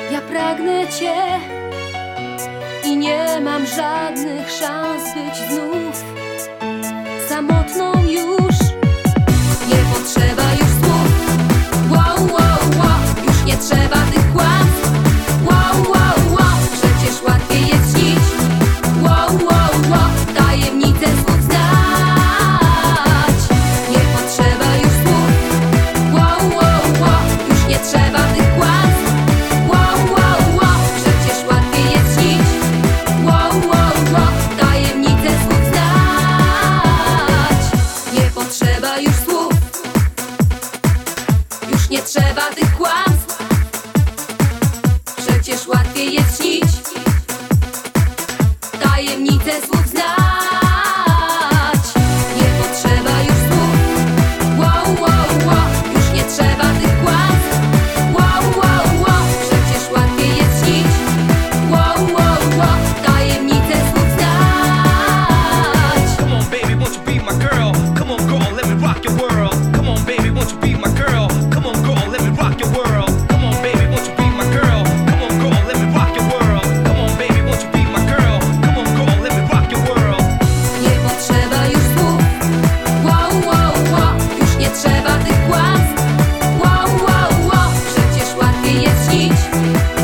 Ja pragnę Cię i nie mam żadnych szans być znów samotną już. Nie potrzeba już słów. Wow, wow, wow. Już nie trzeba tych kłamstw. Wow, wow, wow. Przecież łatwiej jest śnić. Wow, wow, wow. Tajemnicę słów znać. Nie potrzeba już słów. Wow, wow, wow. Już nie trzeba tych kłamstw. Wow, wow, wow. Przecież łatwiej jest śnić. Wow, wow, wow. Tajemnicę słów znać. Nie potrzeba już słów. Już nie trzeba tych kłamstw. Przecież łatwiej jest śnić. Tajemnicę słów znać. Nie potrzeba już słów. Wow, wow, wow. Już nie trzeba tych kłamstw. Wow, wow, wow. Przecież łatwiej jest śnić. Wow, wow, wow. Tajemnicę słów znać. Come on, baby, won't you be my girl? Come on, girl, let me rock your world. Come on, baby, won't you be my girl? Come on, girl, let me rock your world. Come on, baby, won't you be my girl? Come on, girl, let me rock your world. Come on, baby, won't you be my girl? Come on, girl, let me rock your world. Nie potrzeba już słów. Wow, wow, wow. Już nie trzeba tych kłamstw. Wow, wow, wow. Przecież łatwiej jest śnić.